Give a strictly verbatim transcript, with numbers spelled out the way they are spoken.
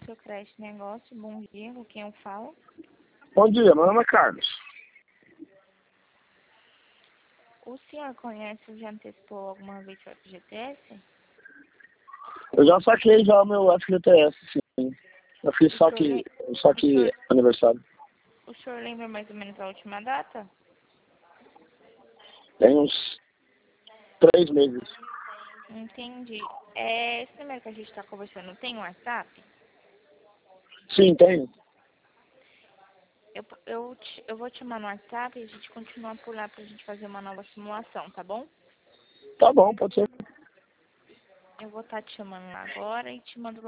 seu crédito negócio. Bom dia, com quem eu falo? Bom dia, meu nome é Carlos. O senhor conhece ou já antecipou alguma vez o F G T S? Eu já saquei já o meu F G T S, sim. Eu fiz O saque, senhor, saque o senhor, aniversário. o senhor lembra mais ou menos a última data? Tem uns três meses. Entendi. É, esse número que a gente está conversando tem um WhatsApp? Sim, tenho. Eu, eu, te- eu vou te mandar no WhatsApp e a gente continua por lá pra gente fazer uma nova simulação, tá bom? Tá bom, pode ser. Eu vou estar te chamando lá agora e te mando lá.